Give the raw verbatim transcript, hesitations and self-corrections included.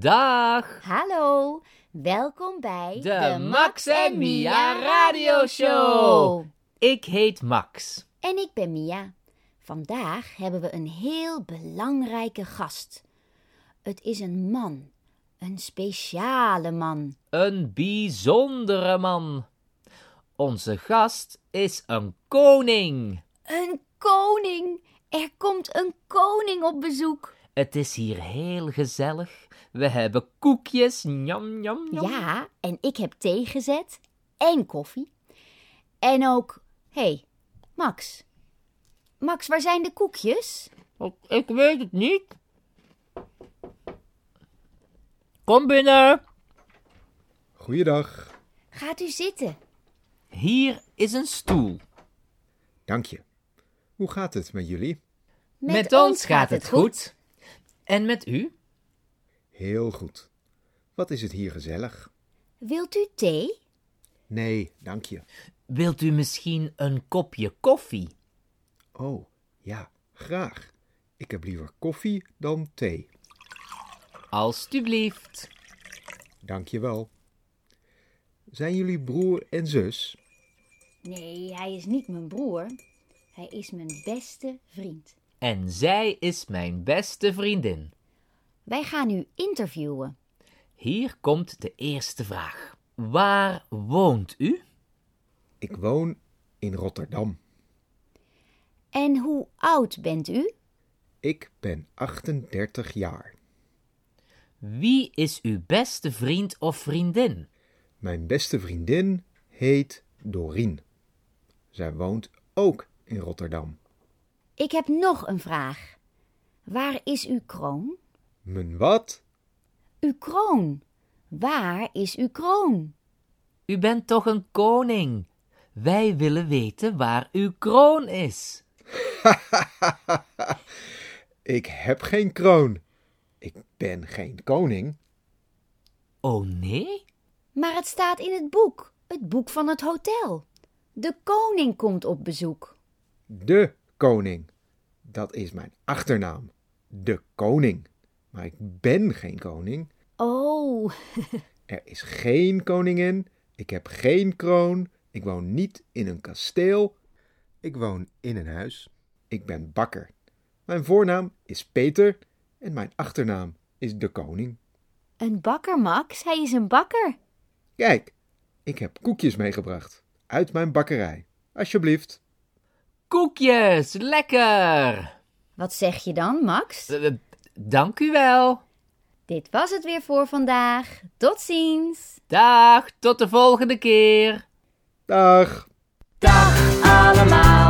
Dag! Hallo, welkom bij de Max en Mia radioshow. Ik heet Max. En ik ben Mia. Vandaag hebben we een heel belangrijke gast. Het is een man, een speciale man. Een bijzondere man. Onze gast is een koning. Een koning! Er komt een koning op bezoek. Het is hier heel gezellig. We hebben koekjes. Njam, njam, njam. Ja, en ik heb thee gezet en koffie. En ook, hé, hey, Max. Max, waar zijn de koekjes? Ik weet het niet. Kom binnen. Goeiedag. Gaat u zitten. Hier is een stoel. Dank je. Hoe gaat het met jullie? Met, Met ons gaat het goed. En met u? Heel goed. Wat is het hier gezellig? Wilt u thee? Nee, dank je. Wilt u misschien een kopje koffie? Oh, ja, graag. Ik heb liever koffie dan thee. Alsjeblieft. Dank je wel. Zijn jullie broer en zus? Nee, hij is niet mijn broer. Hij is mijn beste vriend. En zij is mijn beste vriendin. Wij gaan u interviewen. Hier komt de eerste vraag. Waar woont u? Ik woon in Rotterdam. En hoe oud bent u? Ik ben achtendertig jaar. Wie is uw beste vriend of vriendin? Mijn beste vriendin heet Dorien. Zij woont ook in Rotterdam. Ik heb nog een vraag. Waar is uw kroon? Mijn wat? Uw kroon. Waar is uw kroon? U bent toch een koning? Wij willen weten waar uw kroon is. Ik heb geen kroon. Ik ben geen koning. Oh nee? Maar het staat in het boek. Het boek van het hotel. De koning komt op bezoek. De koning. Dat is mijn achternaam. De koning. Maar ik ben geen koning. Oh, Er is geen koningin. Ik heb geen kroon. Ik woon niet in een kasteel. Ik woon in een huis. Ik ben bakker. Mijn voornaam is Peter en mijn achternaam is de koning. een bakker, Max. Hij is een bakker. Kijk, ik heb koekjes meegebracht. Uit mijn bakkerij. Alsjeblieft. Koekjes, lekker! Wat zeg je dan, Max? Eh, dank u wel. Dit was het weer voor vandaag. Tot ziens. Dag, tot de volgende keer. Dag. Dag allemaal.